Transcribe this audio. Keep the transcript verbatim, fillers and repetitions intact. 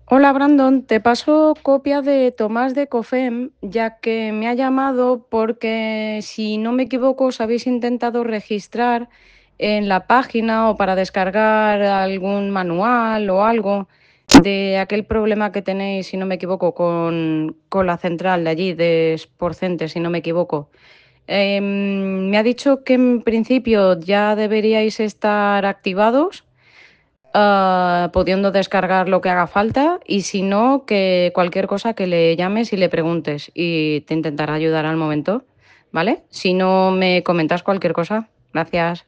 Hola Brandon, te paso copia de Tomás de Cofem, ya que me ha llamado porque, si no me equivoco, os habéis intentado registrar en la página o para descargar algún manual o algo de aquel problema que tenéis, si no me equivoco, con, con la central de allí, de Sporcente, si no me equivoco. Em, me ha dicho que en principio ya deberíais estar activados, ah, pudiendo descargar lo que haga falta, y si no, que cualquier cosa que le llames y le preguntes y te intentará ayudar al momento, ¿vale? Si no, me comentas cualquier cosa. Gracias.